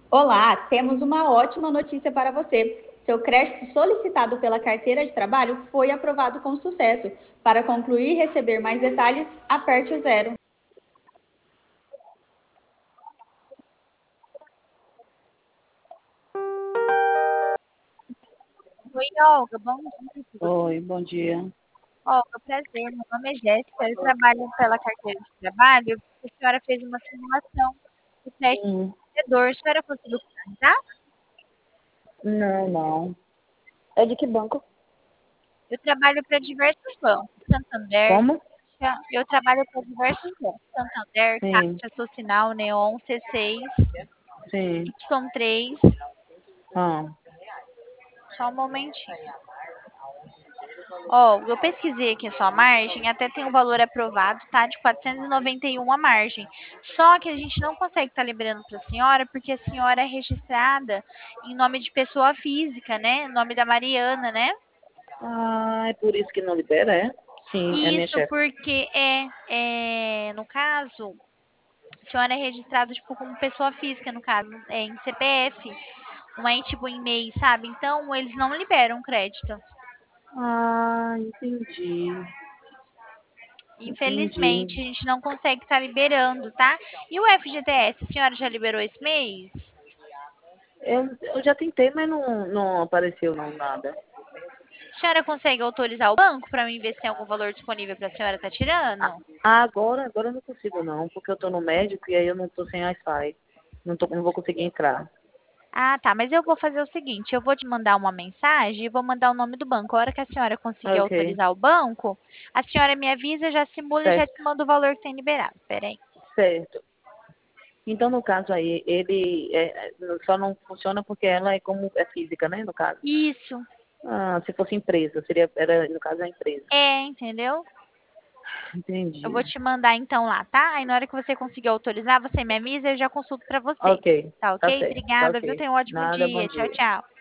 Olá, temos uma ótima notícia para você. Seu crédito solicitado pela carteira de trabalho foi aprovado com sucesso. Para concluir e receber mais detalhes, aperte o zero. Oi, Olga, bom dia. Tudo bem? Oi, bom dia. Olga, prazer. Meu nome é Jéssica. Eu trabalho pela carteira de trabalho. A senhora fez uma simulação do teste Hum, de vendedor. A senhora conseguiu finalizar? não, não. É de que banco? Eu trabalho para diversos bancos. Santander, Como? Caixa. Eu trabalho para diversos bancos. Santander, Sim, Caixa, Socinal, Neon, C6, sim. Y3. Ah, Só um momentinho. Ó, eu pesquisei aqui a sua margem, até tem um valor aprovado, tá? De 491 a margem. Só que a gente não consegue estar liberando para a senhora, porque a senhora é registrada em nome de pessoa física, né? Em nome da Mariana, né? é por isso que não libera, é? Sim, é minha Isso chefe. porque no caso, a senhora é registrada, tipo, como pessoa física, no caso, em CPF, não é, tipo, em MEI, sabe? Então, eles não liberam crédito. Ah, entendi. Entendi. Infelizmente, a gente não consegue estar liberando, tá? E o FGTS, a senhora já liberou esse mês? Eu já tentei, mas não apareceu não nada. A senhora consegue autorizar o banco para mim ver se tem algum valor disponível para a senhora estar tirando? Agora eu não consigo não, porque eu tô no médico e aí eu não tô sem Wi-Fi. Não vou conseguir entrar. Ah, tá. Mas eu vou fazer o seguinte: eu vou te mandar uma mensagem e vou mandar o nome do banco. A hora que a senhora conseguir Ok, autorizar o banco, a senhora me avisa, já simula e já te certo, manda o valor que tem liberado. Peraí. certo. Então, no caso aí, só não funciona porque ela é como é física, né, no caso. Isso. Ah, se fosse empresa, no caso, a empresa. É, entendeu? Eu vou Entendi. te mandar então lá, tá? Aí na hora que você conseguir autorizar, você me avisa e eu já consulto pra você. Ok, Tá tá ok? certo, tá Obrigada, viu? ok. Tenha um ótimo Nada, bom dia. Tchau, dia. tchau.